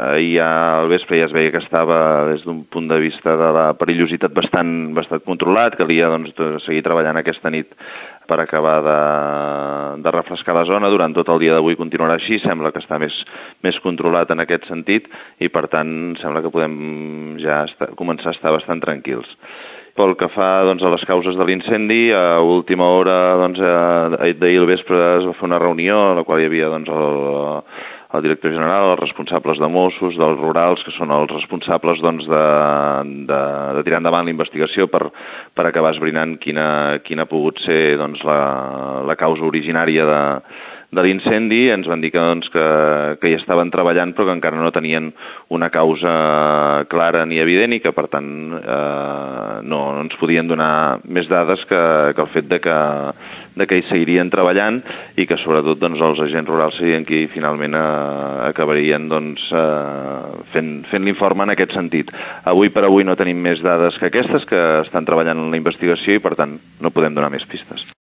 Ahir al vespre ja es veia que estava des d'un punt de vista de la perillositat bastant controlat, calia doncs, seguir treballant aquesta nit per acabar de refrescar la zona. Durant tot el dia d'avui continuarà així, sembla que està més controlat en aquest sentit i per tant sembla que podem ja començar a estar bastant tranquils. Pel que fa doncs, a les causes de l'incendi, a última hora doncs, d'ahir al vespre es va fer una reunió en la qual hi havia doncs, el director general, els responsables de Mossos, dels rurals, que són els responsables doncs, de tirar endavant la investigació per acabar esbrinant quina ha pogut ser doncs, la causa originària de l'incendi. Ens van dir que hi estaven treballant però que encara no tenien una causa clara ni evident i que per tant no ens podien donar més dades que el fet de que hi seguirien treballant i que sobretot doncs, els agents rurals serien qui finalment acabarien doncs, fent l'informe en aquest sentit. Avui per avui no tenim més dades que aquestes, que estan treballant en la investigació i per tant no podem donar més pistes.